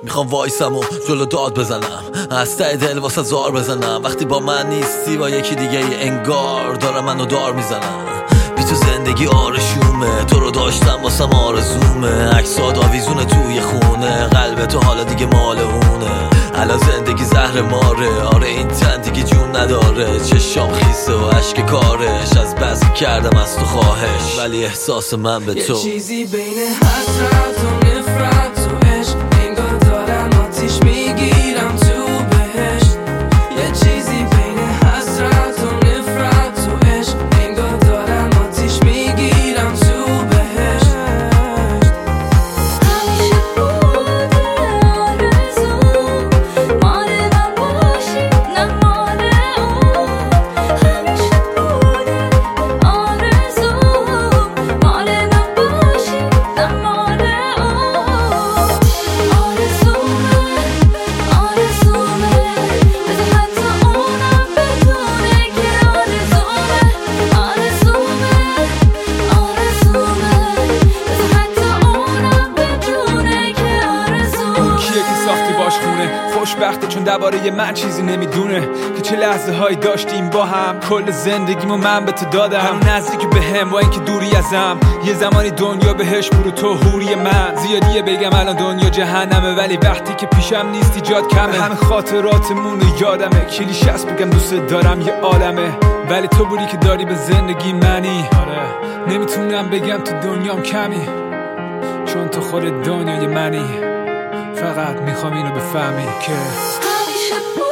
میخوام وایسم و جلو داد بزنم، از ته دل واسه زار بزنم. وقتی با من نیستی با یکی دیگه انگار دارم منو دار میزنم. بی تو زندگی آرشومه، تو رو داشتم واسم آرزومه. عکسات آویزونه توی خونه، قلب تو حالا دیگه مال اونه. الان زندگی زهر ماره، آره این تن دیگه جون نداره. چشام خیسه و عشق کارش، از بس کردم از تو خواهش، ولی احساس من به تو یه چیزی بین حسرت و نفرت و عشق، انگار دارم آتیش میگیرم تو بهشت. یه چیزی بین حسرت و نفرت و عشق، انگار دارم آتیش میگیرم تو بهشت. همیشه بوده آرزو مال من باشی نه مال اون. همیشه بوده آرزو مال من باشی نه مال اون. آرزومه بذار حتی اونم بدونه که آرزومه. بذار حتی اونم بدونه که آرزومه. اون کیه که ساختی باش خونه، خوشبخته چون درباره من چیزی نمیدونه که چه لحظه هایی داشتیم با هم. کل زندگیمو من به تو دادم، همون نزدیکی به هم با اینکه دوری ازم. یه زمانی دنیا بهش برو تو حوری من. زیادیه بگم الان دنیا جهنمه، ولی وقتی که پیشم نیستی جات کمه. همه خاطراتمون یادمه، کلیشه است بگم دوست دارم یه عالمه، ولی تو بودی که داری به زندگی منی. آره نمیتونم بگم تو دنیام کمی، چون تو خود دنیای منی. فقط میخوام اینو بفهمی که همیشه